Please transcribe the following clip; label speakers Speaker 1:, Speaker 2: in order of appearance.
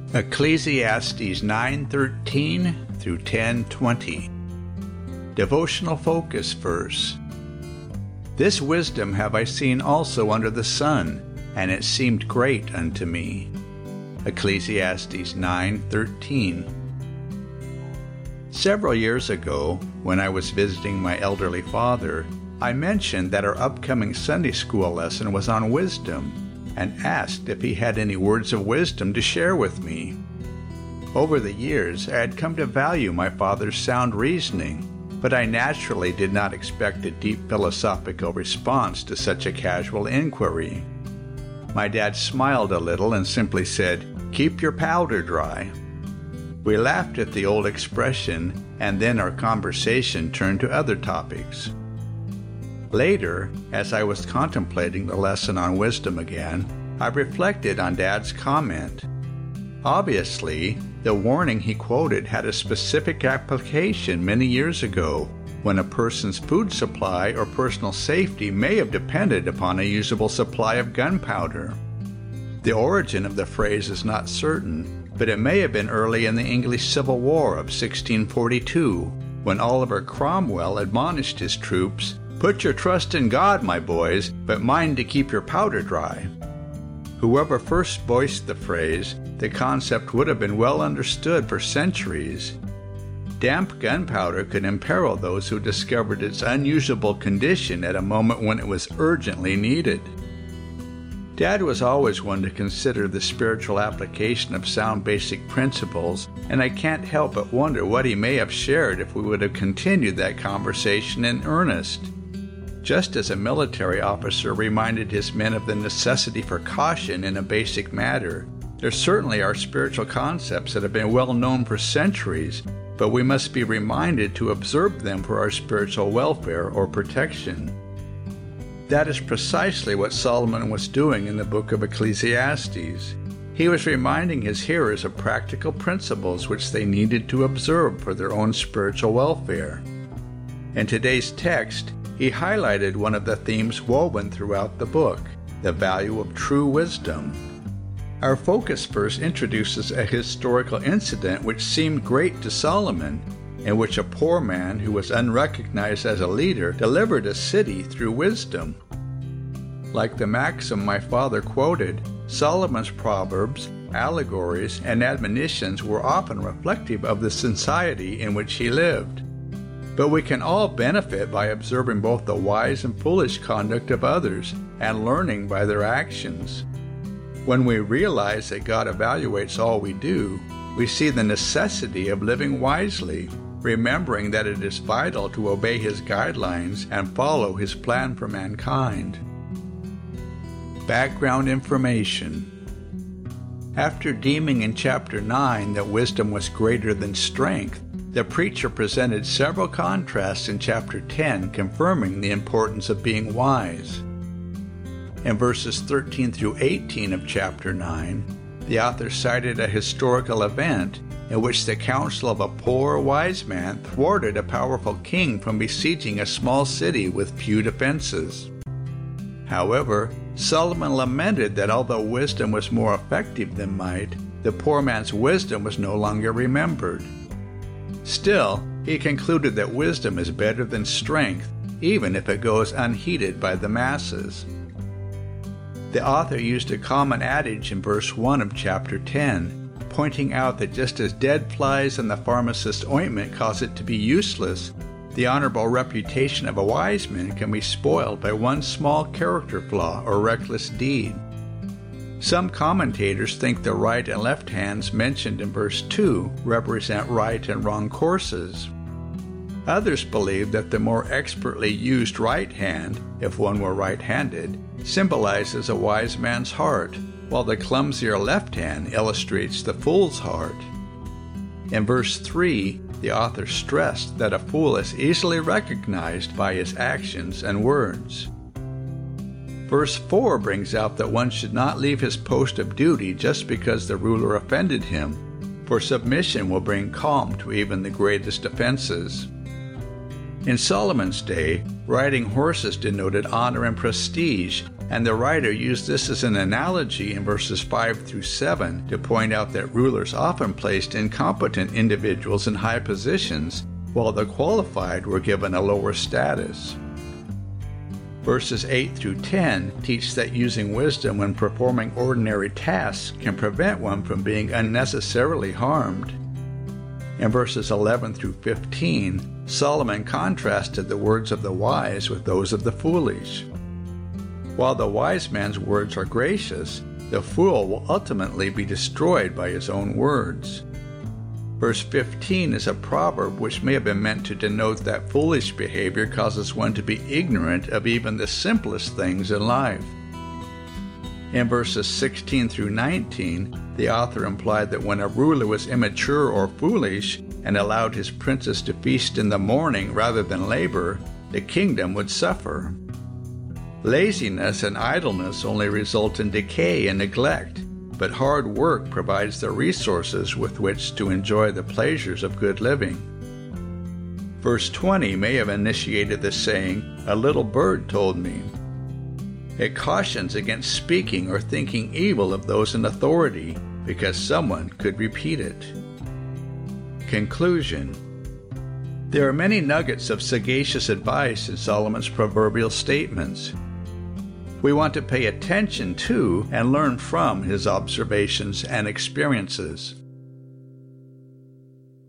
Speaker 1: Ecclesiastes 9:13 through 10:20. Devotional focus verse. This wisdom have I seen also under the sun, and it seemed great unto me. Ecclesiastes 9:13. Several years ago, when I was visiting my elderly father, I mentioned that our upcoming Sunday school lesson was on wisdom, and asked if he had any words of wisdom to share with me. Over the years, I had come to value my father's sound reasoning, but I naturally did not expect a deep philosophical response to such a casual inquiry. My dad smiled a little and simply said, "Keep your powder dry." We laughed at the old expression, and then our conversation turned to other topics. Later, as I was contemplating the lesson on wisdom again, I reflected on Dad's comment. Obviously, the warning he quoted had a specific application many years ago, when a person's food supply or personal safety may have depended upon a usable supply of gunpowder. The origin of the phrase is not certain, but it may have been early in the English Civil War of 1642, when Oliver Cromwell admonished his troops, "Put your trust in God, my boys, but mind to keep your powder dry." Whoever first voiced the phrase, the concept would have been well understood for centuries. Damp gunpowder could imperil those who discovered its unusable condition at a moment when it was urgently needed. Dad was always one to consider the spiritual application of sound basic principles, and I can't help but wonder what he may have shared if we would have continued that conversation in earnest. Just as a military officer reminded his men of the necessity for caution in a basic matter, there certainly are spiritual concepts that have been well known for centuries, but we must be reminded to observe them for our spiritual welfare or protection. That is precisely what Solomon was doing in the book of Ecclesiastes. He was reminding his hearers of practical principles which they needed to observe for their own spiritual welfare. In today's text, he highlighted one of the themes woven throughout the book, the value of true wisdom. Our focus verse introduces a historical incident which seemed great to Solomon, in which a poor man who was unrecognized as a leader delivered a city through wisdom. Like the maxim my father quoted, Solomon's proverbs, allegories, and admonitions were often reflective of the society in which he lived. But we can all benefit by observing both the wise and foolish conduct of others and learning by their actions. When we realize that God evaluates all we do, we see the necessity of living wisely, remembering that it is vital to obey His guidelines and follow His plan for mankind. Background information. After deeming in chapter 9 that wisdom was greater than strength, the preacher presented several contrasts in chapter 10 confirming the importance of being wise. In verses 13 through 18 of chapter 9, the author cited a historical event in which the counsel of a poor wise man thwarted a powerful king from besieging a small city with few defenses. However, Solomon lamented that although wisdom was more effective than might, the poor man's wisdom was no longer remembered. Still, he concluded that wisdom is better than strength, even if it goes unheeded by the masses. The author used a common adage in verse 1 of chapter 10, pointing out that just as dead flies in the pharmacist's ointment cause it to be useless, the honorable reputation of a wise man can be spoiled by one small character flaw or reckless deed. Some commentators think the right and left hands mentioned in verse 2 represent right and wrong courses. Others believe that the more expertly used right hand, if one were right-handed, symbolizes a wise man's heart, while the clumsier left hand illustrates the fool's heart. In verse 3, the author stressed that a fool is easily recognized by his actions and words. Verse 4 brings out that one should not leave his post of duty just because the ruler offended him, for submission will bring calm to even the greatest offenses. In Solomon's day, riding horses denoted honor and prestige, and the writer used this as an analogy in verses 5 through 7 to point out that rulers often placed incompetent individuals in high positions, while the qualified were given a lower status. Verses 8 through 10 teach that using wisdom when performing ordinary tasks can prevent one from being unnecessarily harmed. In verses 11 through 15, Solomon contrasted the words of the wise with those of the foolish. While the wise man's words are gracious, the fool will ultimately be destroyed by his own words. Verse 15 is a proverb which may have been meant to denote that foolish behavior causes one to be ignorant of even the simplest things in life. In verses 16 through 19, the author implied that when a ruler was immature or foolish and allowed his princes to feast in the morning rather than labor, the kingdom would suffer. Laziness and idleness only result in decay and neglect, but hard work provides the resources with which to enjoy the pleasures of good living. Verse 20 may have initiated the saying, "A little bird told me." It cautions against speaking or thinking evil of those in authority, because someone could repeat it. Conclusion. There are many nuggets of sagacious advice in Solomon's proverbial statements. We want to pay attention to and learn from his observations and experiences.